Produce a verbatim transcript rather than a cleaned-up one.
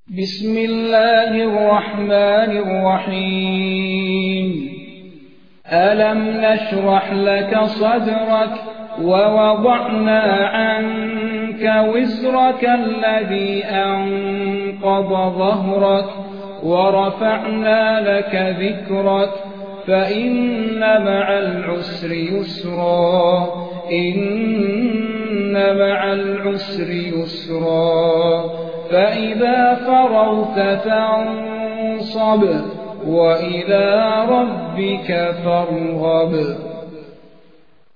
بسم الله الرحمن الرحيم ألم نشرح لك صدرك ووضعنا عنك وزرك الذي أنقض ظهرك ورفعنا لك ذكرك فإن مع العسر يسرا إن مع العسر يسرا فإذا فرغت فانصب وإلى ربك فارغب.